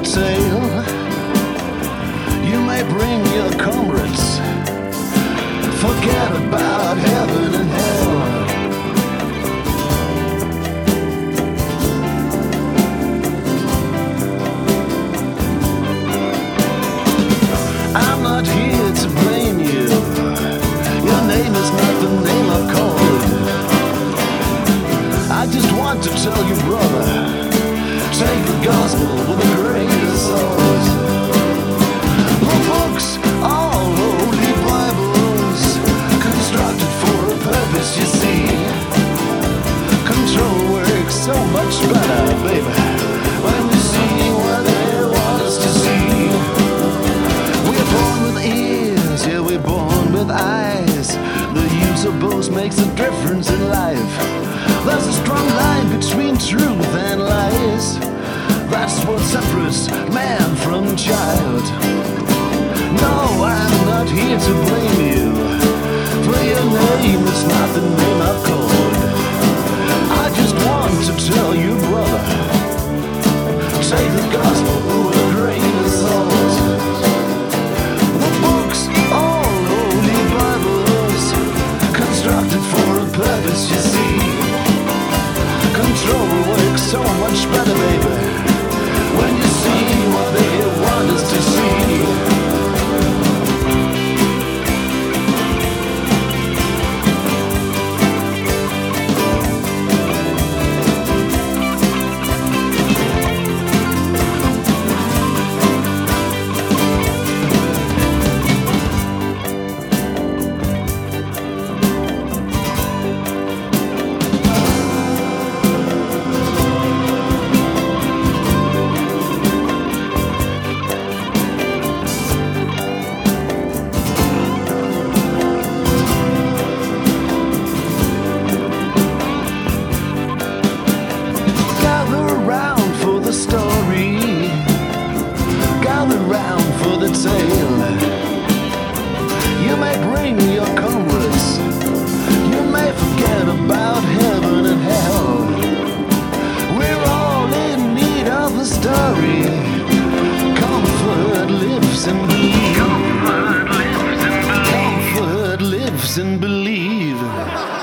tale. You may bring your comrades, forget about heaven and hell. I'm not here to blame you. Your name is not the name I've called. I just want to tell you, brother, take the gospel with a grain of salt. The books, all holy Bibles, constructed for a purpose, you see. Control works so much better, baby, when we see what they want us to see. We're born with ears, yeah, we're born with eyes. The use of both makes a difference in life. There's a strong line between truth and lies. That's what separates man from child. No, I'm not here to blame you, for your name is not the name I've called. I just want to tell you, brother, take the gospel with a grain of salt. The books, all holy Bibles, constructed for a purpose, you see. Control works so much better, baby, when you see what they want us to see. You may bring your comrades, you may forget about heaven and hell. We're all in need of a story. Comfort lives in belief. Comfort lives in belief.